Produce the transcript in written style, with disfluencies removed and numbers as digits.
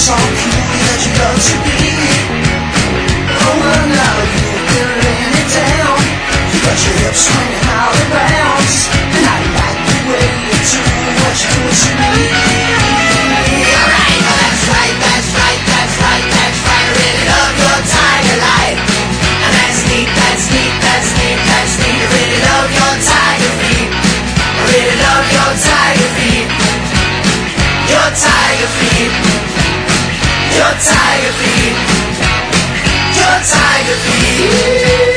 so cool that you love to be. Oh, well, now you've been laying it down. You got your hips swinging out of bounds, and I like the way you do what you do to me. Alright, that's right, that's right, that's right, that's right. I really love your tiger life, and that's neat, that's neat, that's neat, that's neat. I really love your tiger feet. I really love your tiger feet. Your tiger feet. Your tiger feet. Your tiger feet.